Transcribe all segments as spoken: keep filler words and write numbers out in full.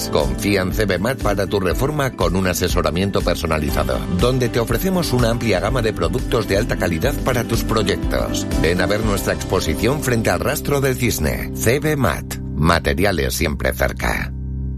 Mat. Confía en C B Mat para tu reforma con un asesoramiento personalizado, donde te ofrecemos una amplia gama de productos de alta calidad para tus proyectos. Ven a ver nuestra exposición frente al Rastro del Cisne. C B Mat. Materiales siempre cerca.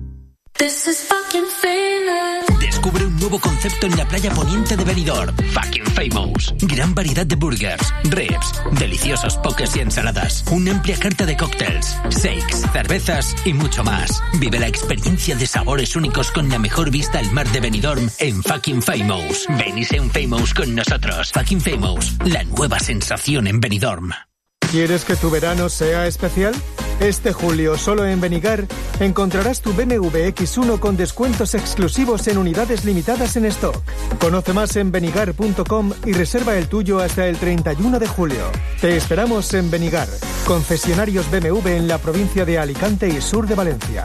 Descubre un nuevo concepto en la playa poniente de Benidorm. Fucking Famous. Gran variedad de burgers, ribs, deliciosos pokés y ensaladas. Una amplia carta de cócteles, shakes, cervezas y mucho más. Vive la experiencia de sabores únicos con la mejor vista al mar de Benidorm en Fucking Famous. Ven y sé un Famous con nosotros. Fucking Famous, la nueva sensación en Benidorm. ¿Quieres que tu verano sea especial? Este julio, solo en Benigar, encontrarás tu B M W equis uno con descuentos exclusivos en unidades limitadas en stock. Conoce más en benigar punto com y reserva el tuyo hasta el treinta y uno de julio. Te esperamos en Benigar, concesionarios B M W en la provincia de Alicante y sur de Valencia.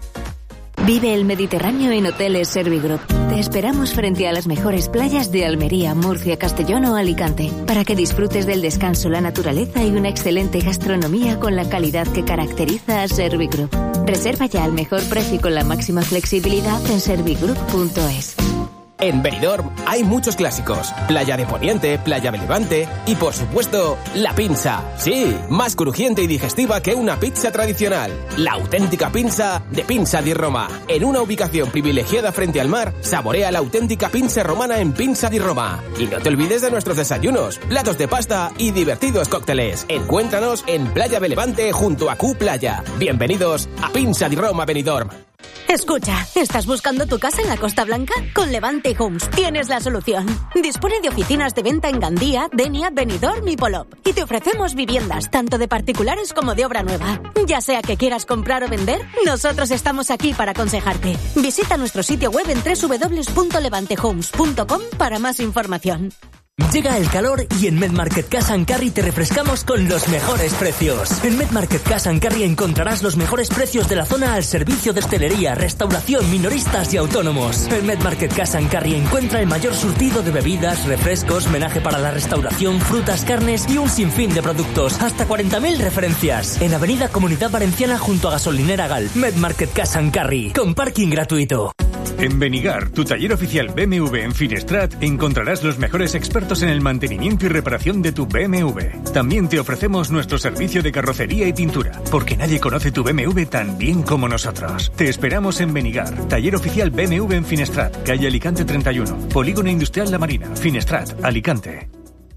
Vive el Mediterráneo en Hoteles Servigroup. Te esperamos frente a las mejores playas de Almería, Murcia, Castellón o Alicante, para que disfrutes del descanso, la naturaleza y una excelente gastronomía con la calidad que caracteriza a Servigroup. Reserva ya al mejor precio y con la máxima flexibilidad en servigroup punto es. En Benidorm hay muchos clásicos. Playa de Poniente, Playa de Levante y, por supuesto, la pinza. Sí, más crujiente y digestiva que una pizza tradicional. La auténtica pinza de Pinza di Roma. En una ubicación privilegiada frente al mar, saborea la auténtica pinza romana en Pinza di Roma. Y no te olvides de nuestros desayunos, platos de pasta y divertidos cócteles. Encuéntranos en Playa de Levante junto a Q Playa. Bienvenidos a Pinza di Roma Benidorm. Escucha, ¿estás buscando tu casa en la Costa Blanca? Con Levante Homes tienes la solución. Dispone de oficinas de venta en Gandía, Denia, Benidorm y Polop. Y te ofrecemos viviendas, tanto de particulares como de obra nueva. Ya sea que quieras comprar o vender, nosotros estamos aquí para aconsejarte. Visita nuestro sitio web en doble u doble u doble u punto levante homes punto com para más información. Llega el calor y en MedMarket Cash and Carry te refrescamos con los mejores precios. En MedMarket Cash and Carry encontrarás los mejores precios de la zona al servicio de hostelería, restauración, minoristas y autónomos. En MedMarket Cash and Carry encuentra el mayor surtido de bebidas, refrescos, menaje para la restauración, frutas, carnes y un sinfín de productos. Hasta cuarenta mil referencias. En Avenida Comunidad Valenciana junto a Gasolinera Gal. MedMarket Cash and Carry. Con parking gratuito. En Benigar, tu taller oficial B M W en Finestrat, encontrarás los mejores expertos en el mantenimiento y reparación de tu B M W. También te ofrecemos nuestro servicio de carrocería y pintura, porque nadie conoce tu B M W tan bien como nosotros. Te esperamos en Benigar, taller oficial B M W en Finestrat, calle Alicante treinta y uno, Polígono Industrial La Marina, Finestrat, Alicante.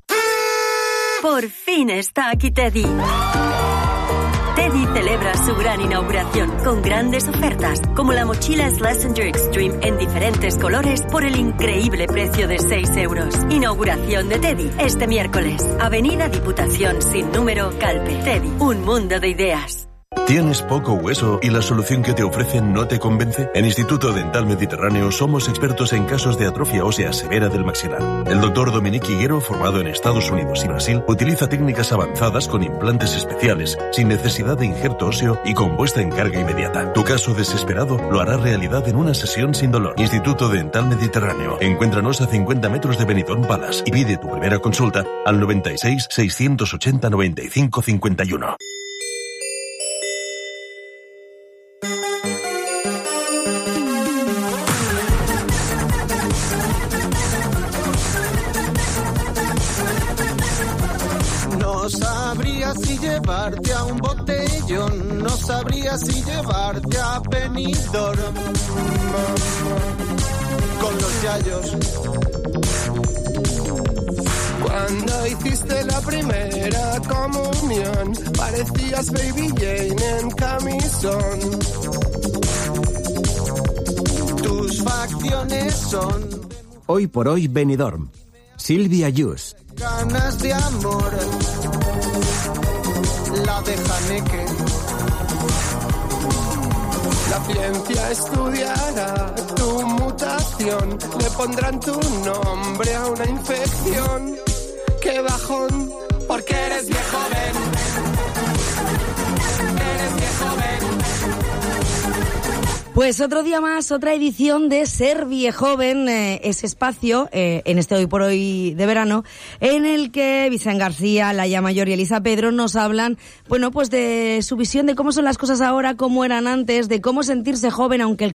Por fin está aquí Teddy. Teddy celebra su gran inauguración con grandes ofertas, como la mochila Schlesinger Extreme en diferentes colores por el increíble precio de seis euros. Inauguración de Teddy este miércoles. Avenida Diputación sin número, Calpe. Teddy, un mundo de ideas. ¿Tienes poco hueso y la solución que te ofrecen no te convence? En Instituto Dental Mediterráneo somos expertos en casos de atrofia ósea severa del maxilar. El doctor Dominique Higuero, formado en Estados Unidos y Brasil, utiliza técnicas avanzadas con implantes especiales, sin necesidad de injerto óseo y con puesta en carga inmediata. Tu caso desesperado lo hará realidad en una sesión sin dolor. Instituto Dental Mediterráneo. Encuéntranos a cincuenta metros de Benidorm Palace y pide tu primera consulta al noventa y seis, seiscientos ochenta, noventa y cinco, cincuenta y uno. Si llevarte a un botellón, no sabría si llevarte a Benidorm con los yayos. Cuando hiciste la primera comunión, parecías Baby Jane en camisón. Tus facciones son Hoy por hoy Benidorm. Silvia Yus. Ganas de amor. La de Haneke. La ciencia estudiará tu mutación. Le pondrán tu nombre a una infección. ¡Qué bajón! Porque eres viejo, ven. Eres viejo, ven. Pues otro día más, otra edición de Ser Viejoven, eh, ese espacio, eh, en este Hoy por Hoy de verano, en el que Vicente García, Laia Mayor y Elisa Pedro nos hablan, bueno, pues de su visión de cómo son las cosas ahora, cómo eran antes, de cómo sentirse joven, aunque el